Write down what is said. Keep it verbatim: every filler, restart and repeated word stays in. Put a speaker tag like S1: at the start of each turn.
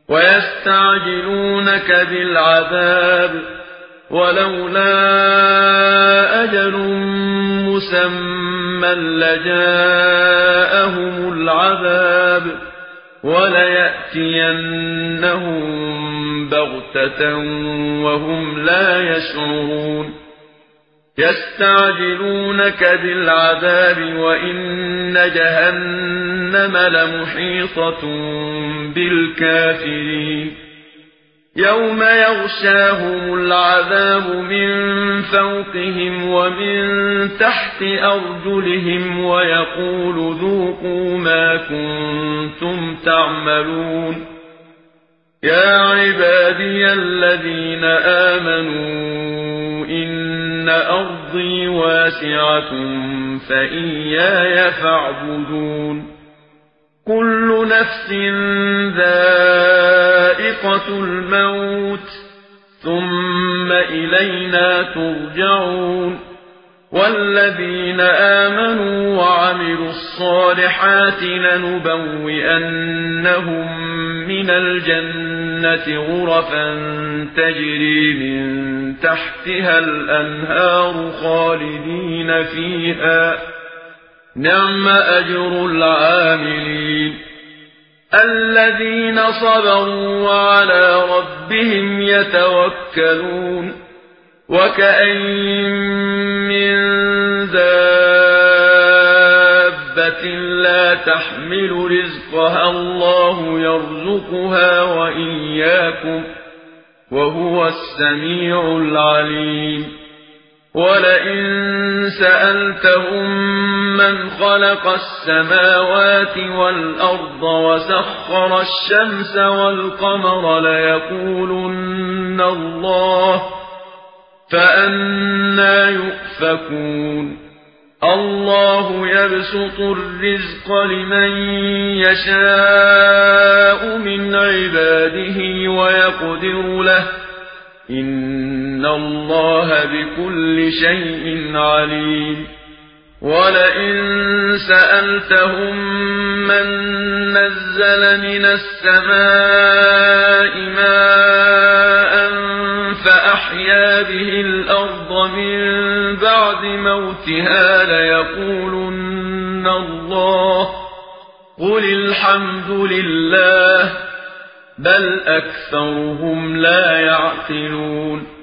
S1: ويستعجلونك بالعذاب ولولا أجل مسمى لجاءهم العذاب وليأتينهم بغتة وهم لا يشعرون يستعجلونك بالعذاب وإن جهنم لمحيطة بالكافرين يوم يغشاهم العذاب من فوقهم ومن تحت أرجلهم ويقول ذوقوا ما كنتم تعملون يا عبادي الذين آمنوا إن أرضي واسعة فإياي فاعبدون كل نفس ذائقة الموت ثم إلينا ترجعون والذين آمنوا وعملوا الصالحات لنبوئنهم من الجنة غرفا تجري من تحتها الأنهار خالدين فيها نعم أجر العاملين الذين صبروا وعلى ربهم يتوكلون وكأين من دابة لا تحمل رزقها الله يرزقها وإياكم وهو السميع العليم ولئن سألتهم من خلق السماوات والأرض وسخر الشمس والقمر ليقولن الله فأنى يؤفكون الله يبسط الرزق لمن يشاء من عباده ويقدر له إن الله بكل شيء عليم ولئن سألتهم من نزل من السماء ماء فأحيا به الأرض من بعد موتها ليقولن الله قل الحمد لله بل أكثرهم لا يعقلون